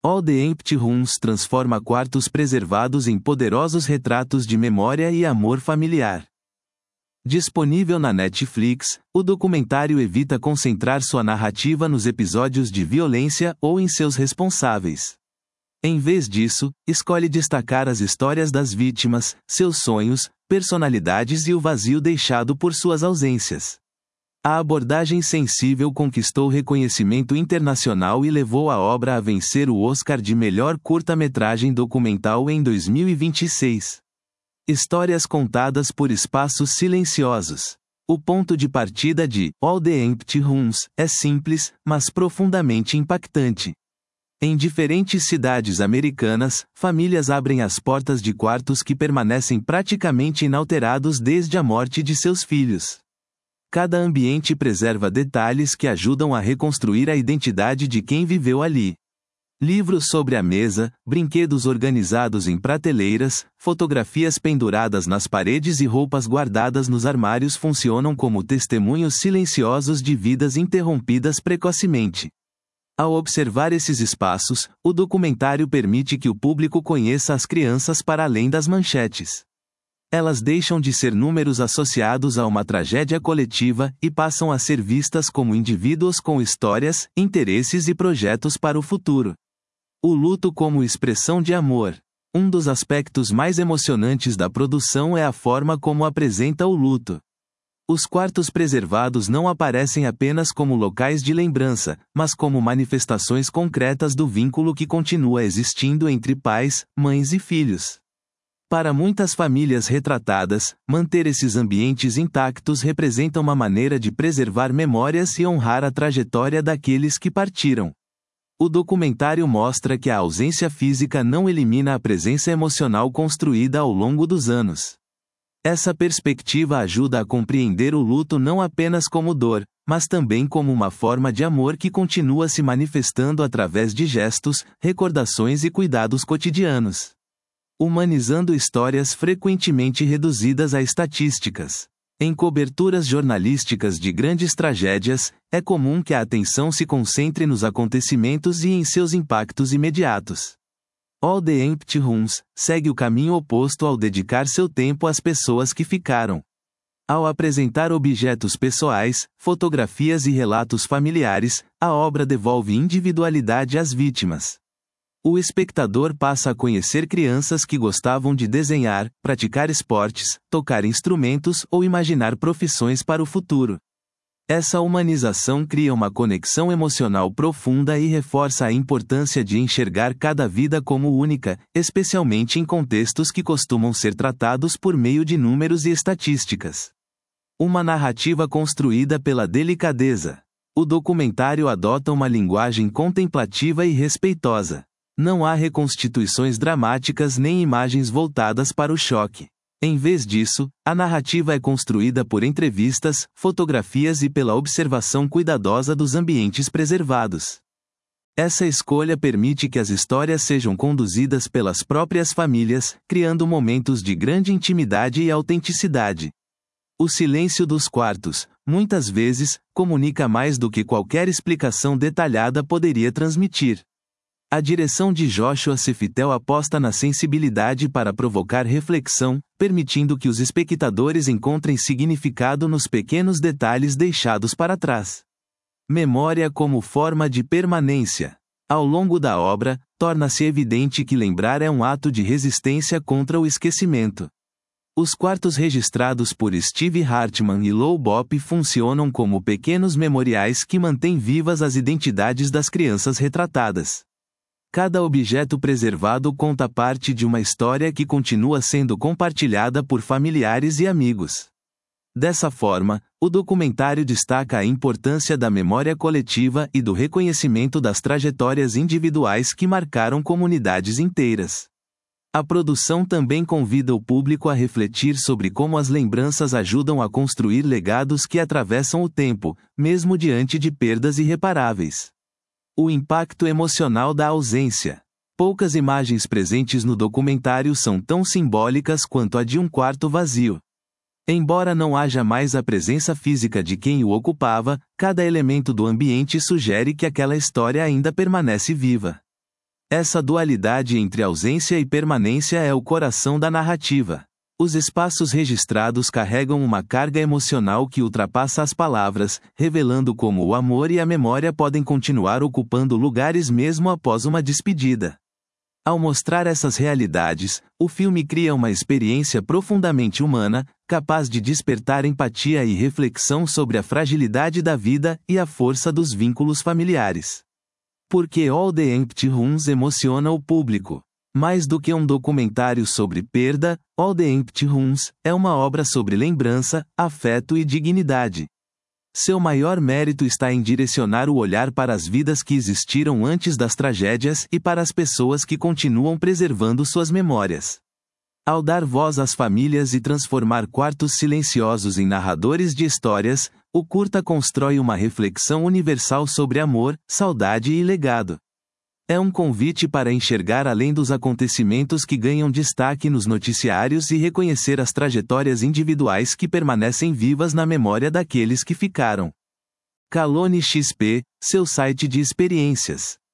All the Empty Rooms transforma quartos preservados em poderosos retratos de memória e amor familiar. Disponível na Netflix, o documentário evita concentrar sua narrativa nos episódios de violência ou em seus responsáveis. Em vez disso, escolhe destacar as histórias das vítimas, seus sonhos, personalidades e o vazio deixado por suas ausências. A abordagem sensível conquistou reconhecimento internacional e levou a obra a vencer o Oscar de melhor curta-metragem documental em 2026. Histórias contadas por espaços silenciosos. O ponto de partida de All the Empty Rooms é simples, mas profundamente impactante. Em diferentes cidades americanas, famílias abrem as portas de quartos que permanecem praticamente inalterados desde a morte de seus filhos. Cada ambiente preserva detalhes que ajudam a reconstruir a identidade de quem viveu ali. Livros sobre a mesa, brinquedos organizados em prateleiras, fotografias penduradas nas paredes e roupas guardadas nos armários funcionam como testemunhos silenciosos de vidas interrompidas precocemente. Ao observar esses espaços, o documentário permite que o público conheça as crianças para além das manchetes. Elas deixam de ser números associados a uma tragédia coletiva e passam a ser vistas como indivíduos com histórias, interesses e projetos para o futuro. O luto como expressão de amor. Um dos aspectos mais emocionantes da produção é a forma como apresenta o luto. Os quartos preservados não aparecem apenas como locais de lembrança, mas como manifestações concretas do vínculo que continua existindo entre pais, mães e filhos. Para muitas famílias retratadas, manter esses ambientes intactos representa uma maneira de preservar memórias e honrar a trajetória daqueles que partiram. O documentário mostra que a ausência física não elimina a presença emocional construída ao longo dos anos. Essa perspectiva ajuda a compreender o luto não apenas como dor, mas também como uma forma de amor que continua se manifestando através de gestos, recordações e cuidados cotidianos. Humanizando histórias frequentemente reduzidas a estatísticas. Em coberturas jornalísticas de grandes tragédias, é comum que a atenção se concentre nos acontecimentos e em seus impactos imediatos. All the Empty Rooms segue o caminho oposto ao dedicar seu tempo às pessoas que ficaram. Ao apresentar objetos pessoais, fotografias e relatos familiares, a obra devolve individualidade às vítimas. O espectador passa a conhecer crianças que gostavam de desenhar, praticar esportes, tocar instrumentos ou imaginar profissões para o futuro. Essa humanização cria uma conexão emocional profunda e reforça a importância de enxergar cada vida como única, especialmente em contextos que costumam ser tratados por meio de números e estatísticas. Uma narrativa construída pela delicadeza. O documentário adota uma linguagem contemplativa e respeitosa. Não há reconstituições dramáticas nem imagens voltadas para o choque. Em vez disso, a narrativa é construída por entrevistas, fotografias e pela observação cuidadosa dos ambientes preservados. Essa escolha permite que as histórias sejam conduzidas pelas próprias famílias, criando momentos de grande intimidade e autenticidade. O silêncio dos quartos, muitas vezes, comunica mais do que qualquer explicação detalhada poderia transmitir. A direção de Joshua Seftel aposta na sensibilidade para provocar reflexão, permitindo que os espectadores encontrem significado nos pequenos detalhes deixados para trás. Memória como forma de permanência. Ao longo da obra, torna-se evidente que lembrar é um ato de resistência contra o esquecimento. Os quartos registrados por Steve Hartman e Lou Bopp funcionam como pequenos memoriais que mantêm vivas as identidades das crianças retratadas. Cada objeto preservado conta parte de uma história que continua sendo compartilhada por familiares e amigos. Dessa forma, o documentário destaca a importância da memória coletiva e do reconhecimento das trajetórias individuais que marcaram comunidades inteiras. A produção também convida o público a refletir sobre como as lembranças ajudam a construir legados que atravessam o tempo, mesmo diante de perdas irreparáveis. O impacto emocional da ausência. Poucas imagens presentes no documentário são tão simbólicas quanto a de um quarto vazio. Embora não haja mais a presença física de quem o ocupava, cada elemento do ambiente sugere que aquela história ainda permanece viva. Essa dualidade entre ausência e permanência é o coração da narrativa. Os espaços registrados carregam uma carga emocional que ultrapassa as palavras, revelando como o amor e a memória podem continuar ocupando lugares mesmo após uma despedida. Ao mostrar essas realidades, o filme cria uma experiência profundamente humana, capaz de despertar empatia e reflexão sobre a fragilidade da vida e a força dos vínculos familiares. Porque All the Empty Rooms emociona o público. Mais do que um documentário sobre perda, All the Empty Rooms é uma obra sobre lembrança, afeto e dignidade. Seu maior mérito está em direcionar o olhar para as vidas que existiram antes das tragédias e para as pessoas que continuam preservando suas memórias. Ao dar voz às famílias e transformar quartos silenciosos em narradores de histórias, o curta constrói uma reflexão universal sobre amor, saudade e legado. É um convite para enxergar além dos acontecimentos que ganham destaque nos noticiários e reconhecer as trajetórias individuais que permanecem vivas na memória daqueles que ficaram. Calone XP, seu site de experiências.